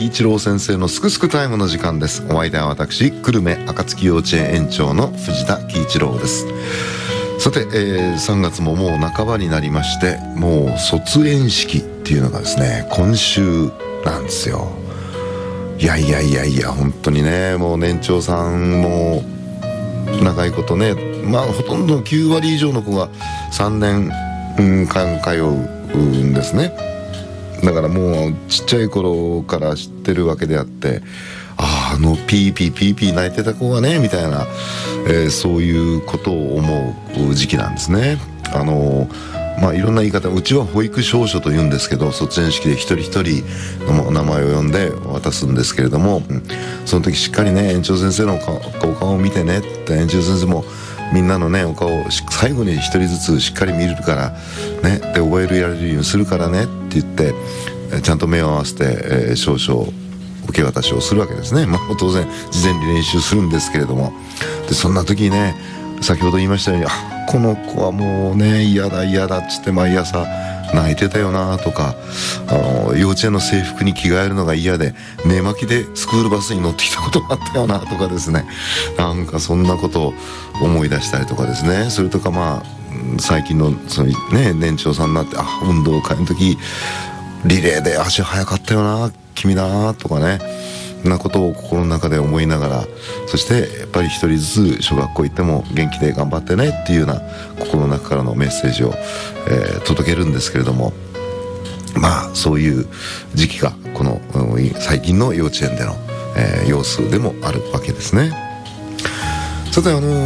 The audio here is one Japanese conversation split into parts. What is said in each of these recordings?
喜一郎先生のすくすくタイムの時間です。お相手は私、久留米暁幼稚園園長の藤田喜一郎です。さて、3月ももう半ばになりまして、もう卒園式っていうのがですね、今週なんですよ。いや本当にね、もう年長さんも長いことね、ほとんど9割以上の子が3年間通うんですね。だからもうちっちゃい頃から知ってるわけであって、ピーピー泣いてた子がねみたいな、そういうことを思う時期なんですね。いろんな言い方、うちは保育証書と言うんですけど、卒園式で一人一人の名前を呼んで渡すんですけれども、その時しっかりね、園長先生のお顔を見てねって、園長先生もみんなのねお顔を最後に一人ずつしっかり見るからね、で覚えられるようにするからねって言って、ちゃんと目を合わせて、証書受け渡しをするわけですね。当然事前に練習するんですけれども、でそんな時にね、先ほど言いましたように、この子はもうね嫌だっつって毎朝泣いてたよなとか、幼稚園の制服に着替えるのが嫌で寝巻きでスクールバスに乗ってきたことがあったよなとかですね、なんかそんなことを思い出したりとかですね。それとか最近のその、ね、年長さんになって、運動会の時リレーで足速かったよな君だなとかね、なことを心の中で思いながら、そしてやっぱり一人ずつ小学校行っても元気で頑張ってねっていうような心の中からのメッセージを、届けるんですけれども、そういう時期がこの最近の幼稚園での、様子でもあるわけですね。さて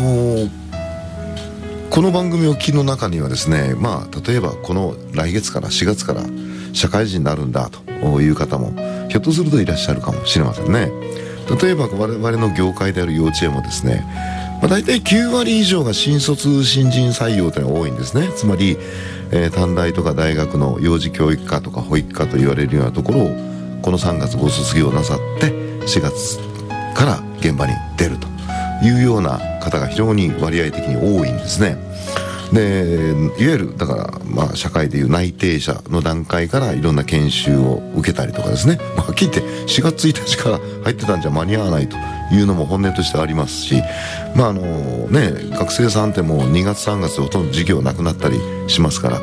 この番組を聞きの中にはですね、例えばこの来月から4月から社会人になるんだという方もひょっとするといらっしゃるかもしれませんね。例えば我々の業界である幼稚園もですね、大体9割以上が新卒新人採用というのが多いんですね。つまり、短大とか大学の幼児教育科とか保育科と言われるようなところをこの3月ご卒業なさって4月から現場に出るというような方が非常に割合的に多いんですね。でいわゆるだから社会でいう内定者の段階からいろんな研修を受けたりとかですね、はっきり言って4月1日から入ってたんじゃ間に合わないというのも本音としてありますし、学生さんってもう2月3月でほとんど授業なくなったりしますから、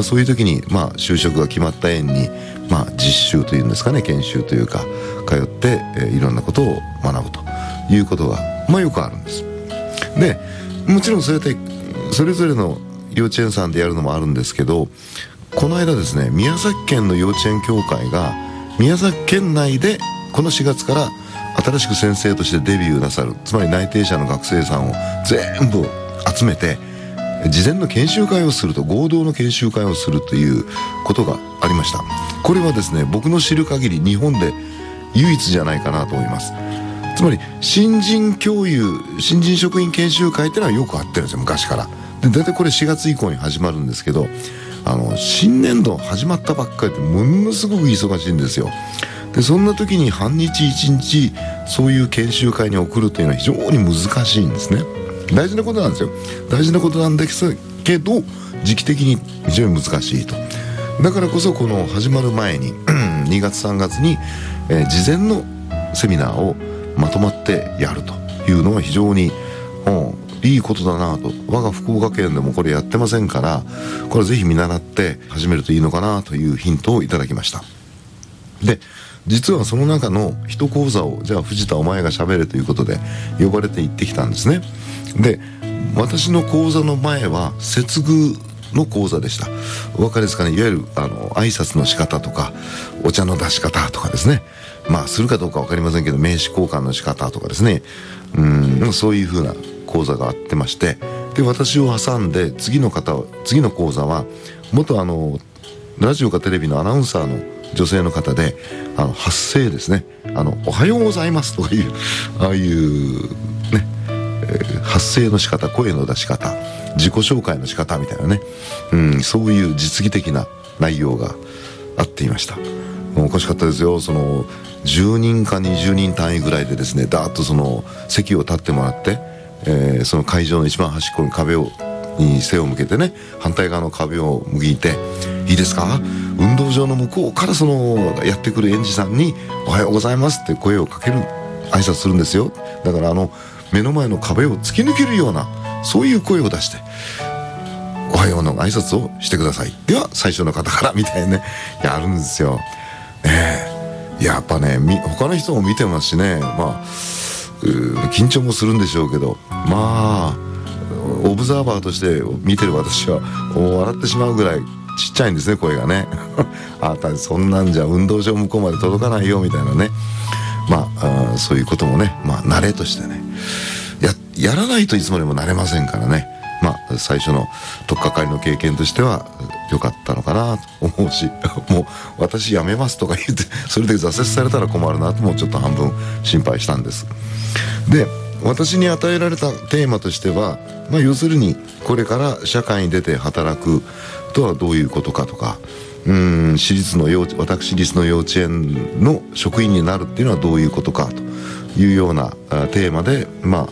そういう時に就職が決まった園に実習というんですかね、研修というか通って、いろんなことを学ぶということがよくあるんです。でもちろんそうやってそれぞれの幼稚園さんでやるのもあるんですけど、この間ですね、宮崎県の幼稚園協会が宮崎県内でこの4月から新しく先生としてデビューなさる、つまり内定者の学生さんを全部集めて事前の研修会をすると、合同の研修会をするということがありました。これはですね、僕の知る限り日本で唯一じゃないかなと思います。つまり新人職員研修会ってのはよくあってるんですよ、昔から。で大体これ4月以降に始まるんですけど、新年度始まったばっかりでものすごく忙しいんですよ。でそんな時に半日1日そういう研修会に送るというのは非常に難しいんですね。大事なことなんですよ。大事なことなんですけど時期的に非常に難しいと。だからこそこの始まる前に2月3月に、事前のセミナーをまとまってやるというのは非常にいいことだなと。我が福岡県でもこれやってませんから、これぜひ見習って始めるといいのかなというヒントをいただきました。で実はその中の一講座を、じゃあ藤田お前が喋れということで呼ばれて行ってきたんですね。で私の講座の前は接遇の講座でした。お分かりですかね。いわゆる挨拶の仕方とかお茶の出し方とかですね、するかどうか分かりませんけど名刺交換の仕方とかですね、そういう風な講座があってまして、で私を挟んで次の講座は元ラジオかテレビのアナウンサーの女性の方で、発声ですね、おはようございますとかいうああいうね、発声の仕方、声の出し方、自己紹介の仕方みたいなね、そういう実技的な内容があっていました。おかしかったですよ。10人か20人単位ぐらいでですね、ダーッと席を立ってもらって、その会場の一番端っこに壁をに背を向けてね、反対側の壁を向いて、いいですか、運動場の向こうからそのやってくる園児さんにおはようございますって声をかける、挨拶するんですよ。だから目の前の壁を突き抜けるような、そういう声を出しておはようの挨拶をしてください、では最初の方からみたいにね、やるんですよ。やっぱね、他の人も見てますしね、緊張もするんでしょうけど、オブザーバーとして見てる私は笑ってしまうぐらいちっちゃいんですね、声がねそんなんじゃ運動場向こうまで届かないよみたいなね。そういうこともね、慣れとしてね、やらないといつまでも慣れませんからね。最初の取っかかりの経験としては良かったのかなと思うし、もう私辞めますとか言ってそれで挫折されたら困るなともちょっと半分心配したんです。で、私に与えられたテーマとしては、要するにこれから社会に出て働くとはどういうことかとか、私立の幼稚園の職員になるっていうのはどういうことかというようなテーマで、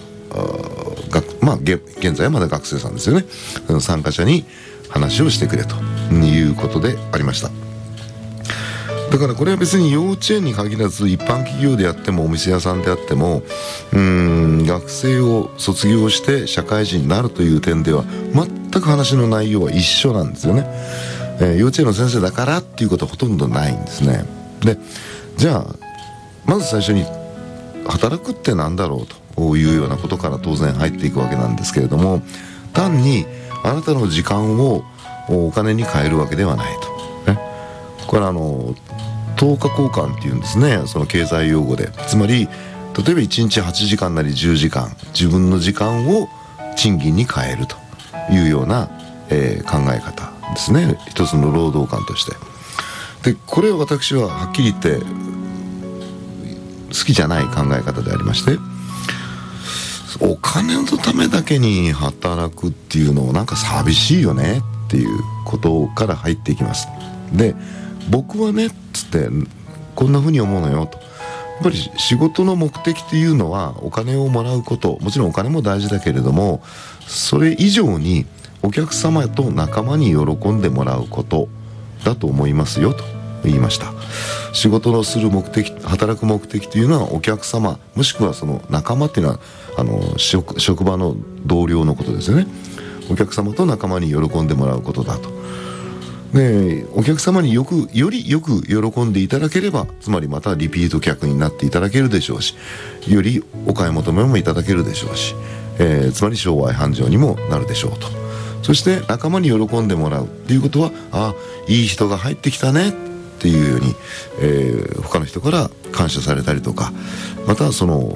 現在はまだ学生さんですよね、参加者に話をしてくれということでありました。だからこれは別に幼稚園に限らず、一般企業であってもお店屋さんであっても、学生を卒業して社会人になるという点では全く話の内容は一緒なんですよね。幼稚園の先生だからっていうことはほとんどないんですね。で、じゃあまず最初に働くってなんだろうというようなことから当然入っていくわけなんですけれども、単にあなたの時間をお金に換えるわけではないと、ね、これ等価交換っていうんですね、その経済用語で。つまり例えば1日8時間なり10時間自分の時間を賃金に換えるというような、考え方ですね、一つの労働観として。で、これは私ははっきり言って好きじゃない考え方でありまして、お金のためだけに働くっていうのもなんか寂しいよねっていうことから入っていきます。で、僕はねつってこんな風に思うのよと。やっぱり仕事の目的っていうのはお金をもらうこと、もちろんお金も大事だけれども、それ以上にお客様と仲間に喜んでもらうことだと思いますよと言いました。仕事のする目的、働く目的というのはお客様もしくはその仲間っていうのは職場の同僚のことですよね。お客様と仲間に喜んでもらうことだと。で、お客様によりよく喜んでいただければ、つまりまたリピート客になっていただけるでしょうし、よりお買い求めもいただけるでしょうし、つまり商売繁盛にもなるでしょうと。そして仲間に喜んでもらうっていうことは、いい人が入ってきたねっていうように、他の人から感謝されたりとか、またその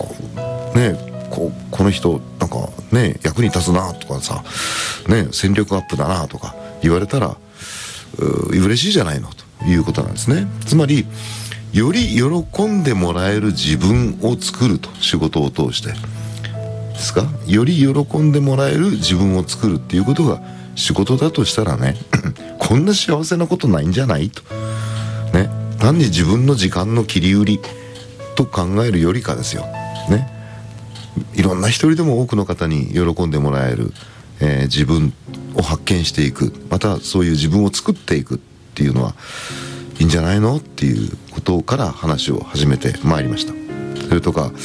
この人なんかね役に立つなとかさ、戦力アップだなとか言われたら嬉しいじゃないのということなんですね。つまりより喜んでもらえる自分を作ると、仕事を通してですか、より喜んでもらえる自分を作るっていうことが仕事だとしたらねこんな幸せなことないんじゃないとね、単に自分の時間の切り売りと考えるよりかですよね、いろんな一人でも多くの方に喜んでもらえる、自分を発見していく、またそういう自分を作っていくっていうのはいいんじゃないのっていうことから話を始めてまいりました。それとか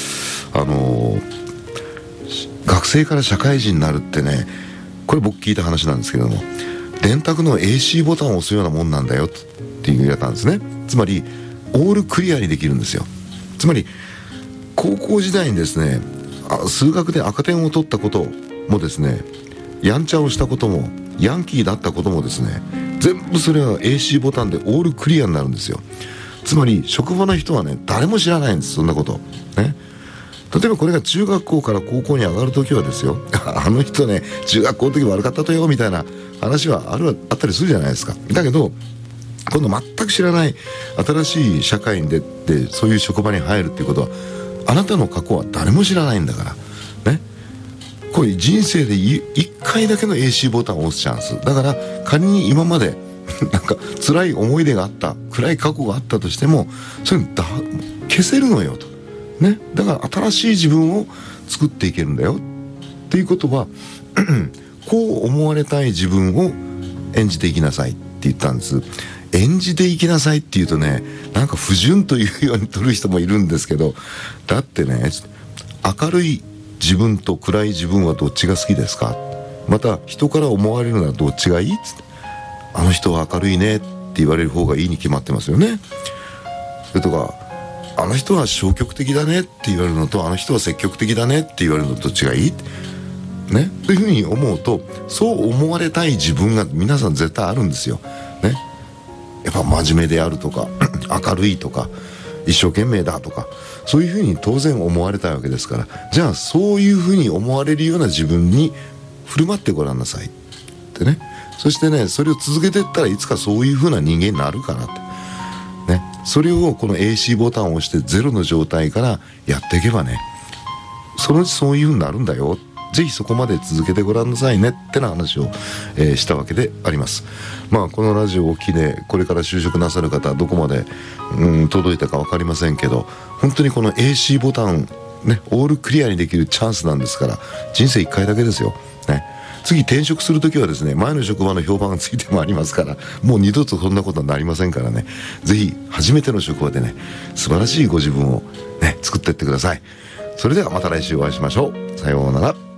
学生から社会人になるってね、これ僕聞いた話なんですけれども、電卓の AC ボタンを押すようなもんなんだよって言われたんですね。つまりオールクリアにできるんですよ。つまり高校時代にですね、数学で赤点を取ったこともですね、やんちゃをしたこともヤンキーだったこともですね、全部それは AC ボタンでオールクリアになるんですよ。つまり職場の人はね、誰も知らないんです、そんなことね。例えばこれが中学校から高校に上がるときはですよあの人ね中学校の時悪かったとよみたいな話はあったりするじゃないですか。だけど今度全く知らない新しい社会に出てそういう職場に入るっていうことは、あなたの過去は誰も知らないんだからね。これ人生で1回だけの AC ボタンを押すチャンスだから、仮に今までなんか辛い思い出があった、暗い過去があったとしてもそれ消せるのよとね。だから新しい自分を作っていけるんだよっていうことはこう思われたい自分を演じていきなさいって言ったんです。演じていきなさいっていうとね、なんか不純というように取る人もいるんですけど、だってね、明るい自分と暗い自分はどっちが好きですか。また人から思われるのはどっちがいいっつって、あの人は明るいねって言われる方がいいに決まってますよね。それとか、あの人は消極的だねって言われるのと、あの人は積極的だねって言われるのとどっちがいいね、というふうに思うと、そう思われたい自分が皆さん絶対あるんですよ、ね、やっぱ真面目であるとか明るいとか一生懸命だとか、そういうふうに当然思われたいわけですから、じゃあそういうふうに思われるような自分に振る舞ってごらんなさいってね。そしてね、それを続けていったらいつかそういうふうな人間になるからってね、それをこの AC ボタンを押してゼロの状態からやっていけばね、そのうちそういうふうになるんだよ。ぜひそこまで続けてごらんなさいねってな話を、したわけであります。まあこのラジオを機でこれから就職なさる方どこまで届いたか分かりませんけど、本当にこの AC ボタンね、オールクリアにできるチャンスなんですから、人生1回だけですよ、ね、次転職するときはですね、前の職場の評判がついてもありますから、もう二度とそんなことになりませんからね、ぜひ初めての職場でね、素晴らしいご自分をね作っていってください。それではまた来週お会いしましょう。さようなら。